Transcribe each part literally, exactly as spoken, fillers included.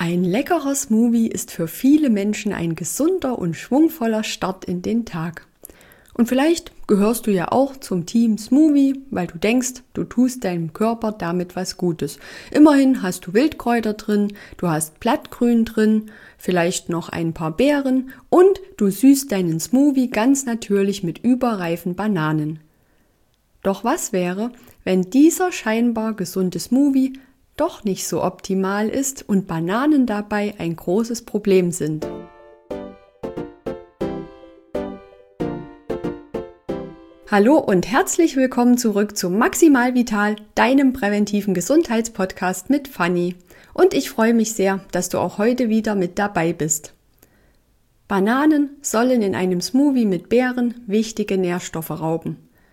Ein leckerer Smoothie ist für viele Menschen ein gesunder und schwungvoller Start in den Tag. Und vielleicht gehörst du ja auch zum Team Smoothie, weil du denkst, du tust deinem Körper damit was Gutes. Immerhin hast du Wildkräuter drin, du hast Blattgrün drin, vielleicht noch ein paar Beeren und du süßt deinen Smoothie ganz natürlich mit überreifen Bananen. Doch was wäre, wenn dieser scheinbar gesunde Smoothie doch nicht so optimal ist und Bananen dabei ein großes Problem sind? Hallo und herzlich willkommen zurück zu Maximal Vital, deinem präventiven Gesundheitspodcast mit Fanny. Und ich freue mich sehr, dass du auch heute wieder mit dabei bist. Bananen sollen in einem Smoothie mit Beeren wichtige Nährstoffe rauben.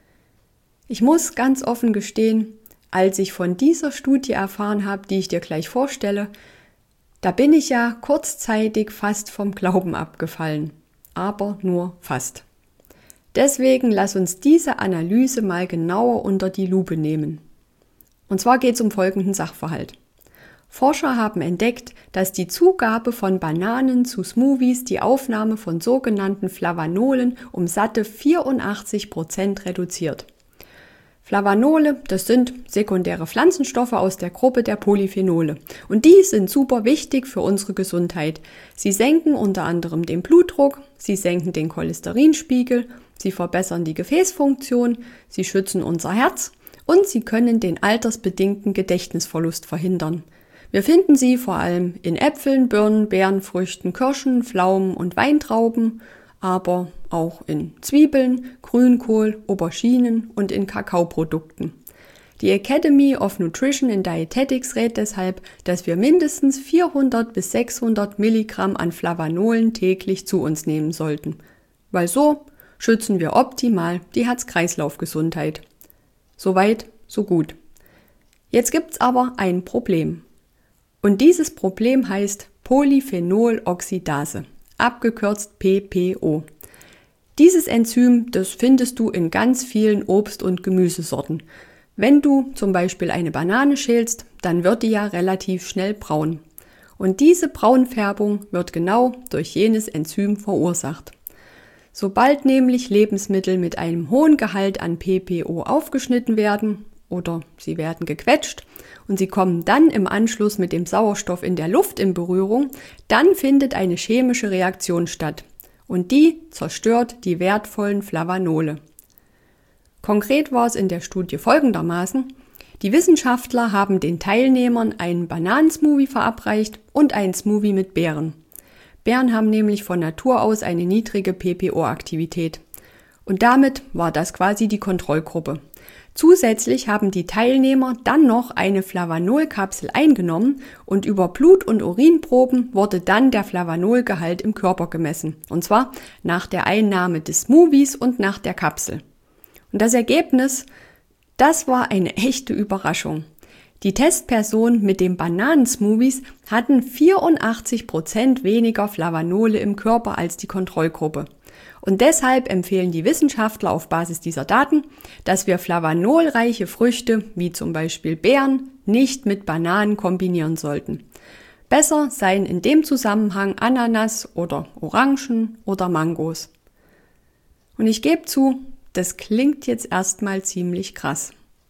Ich muss ganz offen gestehen, als ich von dieser Studie erfahren habe, die ich dir gleich vorstelle, da bin ich ja kurzzeitig fast vom Glauben abgefallen, aber nur fast. Deswegen lass uns diese Analyse mal genauer unter die Lupe nehmen. Und zwar geht es um folgenden Sachverhalt. Forscher haben entdeckt, dass die Zugabe von Bananen zu Smoothies die Aufnahme von sogenannten Flavanolen um satte vierundachtzig Prozent reduziert. Flavanole, das sind sekundäre Pflanzenstoffe aus der Gruppe der Polyphenole. Und die sind super wichtig für unsere Gesundheit. Sie senken unter anderem den Blutdruck, sie senken den Cholesterinspiegel, sie verbessern die Gefäßfunktion, sie schützen unser Herz und sie können den altersbedingten Gedächtnisverlust verhindern. Wir finden sie vor allem in Äpfeln, Birnen, Beeren, Früchten, Kirschen, Pflaumen und Weintrauben, aber auch in Zwiebeln, Grünkohl, Auberginen und in Kakaoprodukten. Die Academy of Nutrition and Dietetics rät deshalb, dass wir mindestens vierhundert bis sechshundert Milligramm an Flavanolen täglich zu uns nehmen sollten, weil so schützen wir optimal die Herz-Kreislauf-Gesundheit. Soweit, so gut. Jetzt gibt's aber ein Problem. Und dieses Problem heißt Polyphenoloxidase, abgekürzt P P O. Dieses Enzym, das findest du in ganz vielen Obst- und Gemüsesorten. Wenn du zum Beispiel eine Banane schälst, dann wird die ja relativ schnell braun. Und diese Braunfärbung wird genau durch jenes Enzym verursacht. Sobald nämlich Lebensmittel mit einem hohen Gehalt an P P O aufgeschnitten werden oder sie werden gequetscht und sie kommen dann im Anschluss mit dem Sauerstoff in der Luft in Berührung, dann findet eine chemische Reaktion statt und die zerstört die wertvollen Flavanole. Konkret war es in der Studie folgendermaßen: Die Wissenschaftler haben den Teilnehmern einen Bananensmoothie verabreicht und einen Smoothie mit Beeren. Beeren haben nämlich von Natur aus eine niedrige P P O-Aktivität. Und damit war das quasi die Kontrollgruppe. Zusätzlich haben die Teilnehmer dann noch eine Flavanolkapsel eingenommen und über Blut- und Urinproben wurde dann der Flavanolgehalt im Körper gemessen. Und zwar nach der Einnahme des Smoothies und nach der Kapsel. Und das Ergebnis, das war eine echte Überraschung. Die Testpersonen mit den Bananensmoothies hatten vierundachtzig Prozent weniger Flavanole im Körper als die Kontrollgruppe. Und deshalb empfehlen die Wissenschaftler auf Basis dieser Daten, dass wir flavanolreiche Früchte, wie zum Beispiel Beeren, nicht mit Bananen kombinieren sollten. Besser seien in dem Zusammenhang Ananas oder Orangen oder Mangos. Und ich gebe zu, das klingt jetzt erstmal ziemlich krass.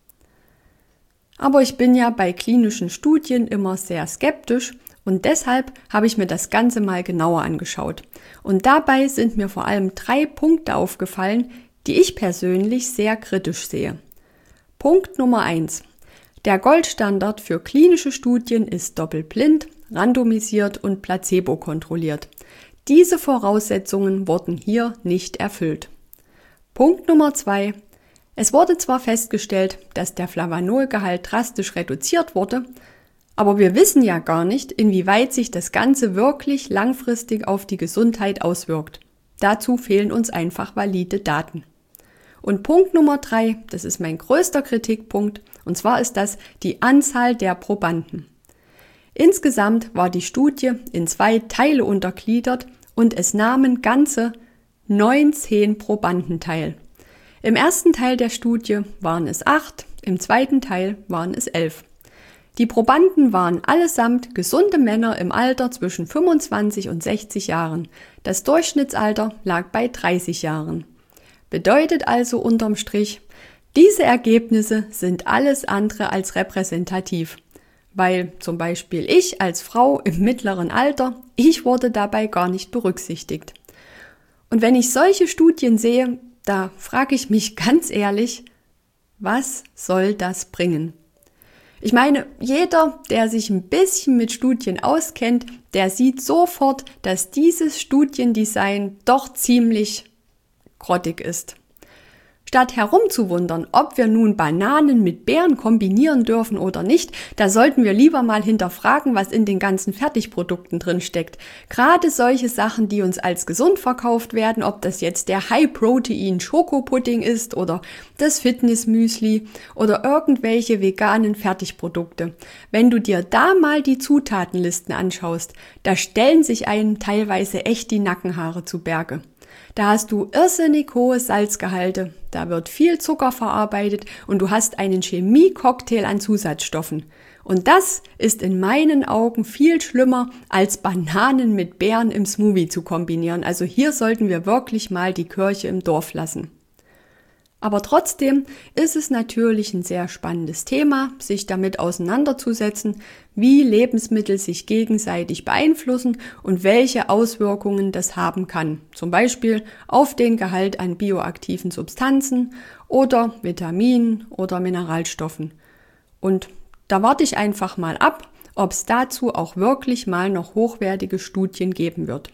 Aber ich bin ja bei klinischen Studien immer sehr skeptisch und deshalb habe ich mir das Ganze mal genauer angeschaut. Und dabei sind mir vor allem drei Punkte aufgefallen, die ich persönlich sehr kritisch sehe. Punkt Nummer eins. Der Goldstandard für klinische Studien ist doppelblind, randomisiert und placebo-kontrolliert. Diese Voraussetzungen wurden hier nicht erfüllt. Punkt Nummer zwei. Es wurde zwar festgestellt, dass der Flavanolgehalt drastisch reduziert wurde, aber wir wissen ja gar nicht, inwieweit sich das Ganze wirklich langfristig auf die Gesundheit auswirkt. Dazu fehlen uns einfach valide Daten. Und Punkt Nummer drei, das ist mein größter Kritikpunkt, und zwar ist das die Anzahl der Probanden. Insgesamt war die Studie in zwei Teile untergliedert und es nahmen ganze neunzehn Probanden teil. Im ersten Teil der Studie waren es acht, im zweiten Teil waren es elf. Die Probanden waren allesamt gesunde Männer im Alter zwischen fünfundzwanzig und sechzig Jahren. Das Durchschnittsalter lag bei dreißig Jahren. Bedeutet also unterm Strich, diese Ergebnisse sind alles andere als repräsentativ. Weil zum Beispiel ich als Frau im mittleren Alter, ich wurde dabei gar nicht berücksichtigt. Und wenn ich solche Studien sehe, da frage ich mich ganz ehrlich, was soll das bringen? Ich meine, jeder, der sich ein bisschen mit Studien auskennt, der sieht sofort, dass dieses Studiendesign doch ziemlich grottig ist. Statt herumzuwundern, ob wir nun Bananen mit Beeren kombinieren dürfen oder nicht, da sollten wir lieber mal hinterfragen, was in den ganzen Fertigprodukten drin steckt. Gerade solche Sachen, die uns als gesund verkauft werden, ob das jetzt der High-Protein-Schokopudding ist oder das Fitnessmüsli oder irgendwelche veganen Fertigprodukte. Wenn du dir da mal die Zutatenlisten anschaust, da stellen sich einem teilweise echt die Nackenhaare zu Berge. Da hast du irrsinnig hohe Salzgehalte, da wird viel Zucker verarbeitet und du hast einen Chemie-Cocktail an Zusatzstoffen. Und das ist in meinen Augen viel schlimmer, als Bananen mit Beeren im Smoothie zu kombinieren. Also hier sollten wir wirklich mal die Kirche im Dorf lassen. Aber trotzdem ist es natürlich ein sehr spannendes Thema, sich damit auseinanderzusetzen, wie Lebensmittel sich gegenseitig beeinflussen und welche Auswirkungen das haben kann. Zum Beispiel auf den Gehalt an bioaktiven Substanzen oder Vitaminen oder Mineralstoffen. Und da warte ich einfach mal ab, ob es dazu auch wirklich mal noch hochwertige Studien geben wird.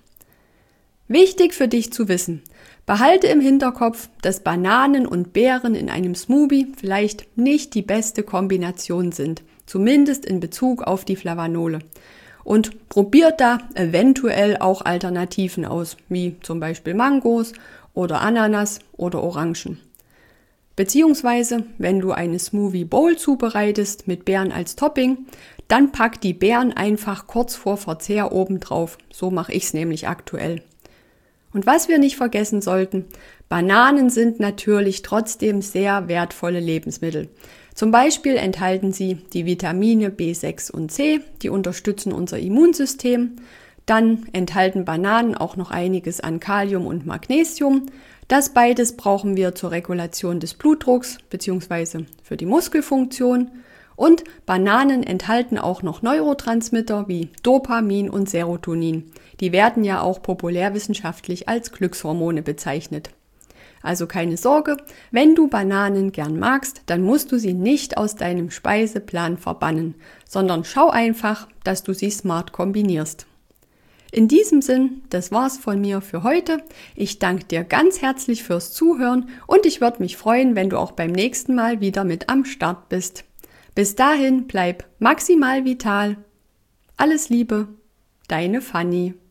Wichtig für dich zu wissen: Behalte im Hinterkopf, dass Bananen und Beeren in einem Smoothie vielleicht nicht die beste Kombination sind, zumindest in Bezug auf die Flavanole. Und probiert da eventuell auch Alternativen aus, wie zum Beispiel Mangos oder Ananas oder Orangen. Beziehungsweise, wenn du eine Smoothie Bowl zubereitest mit Beeren als Topping, dann pack die Beeren einfach kurz vor Verzehr oben drauf. So mache ich es nämlich aktuell. Und was wir nicht vergessen sollten: Bananen sind natürlich trotzdem sehr wertvolle Lebensmittel. Zum Beispiel enthalten sie die Vitamine B sechs und C, die unterstützen unser Immunsystem. Dann enthalten Bananen auch noch einiges an Kalium und Magnesium. Das beides brauchen wir zur Regulation des Blutdrucks bzw. für die Muskelfunktion. Und Bananen enthalten auch noch Neurotransmitter wie Dopamin und Serotonin. Die werden ja auch populärwissenschaftlich als Glückshormone bezeichnet. Also keine Sorge, wenn du Bananen gern magst, dann musst du sie nicht aus deinem Speiseplan verbannen, sondern schau einfach, dass du sie smart kombinierst. In diesem Sinn, das war's von mir für heute. Ich danke dir ganz herzlich fürs Zuhören und ich würde mich freuen, wenn du auch beim nächsten Mal wieder mit am Start bist. Bis dahin bleib maximal vital. Alles Liebe, deine Fanny.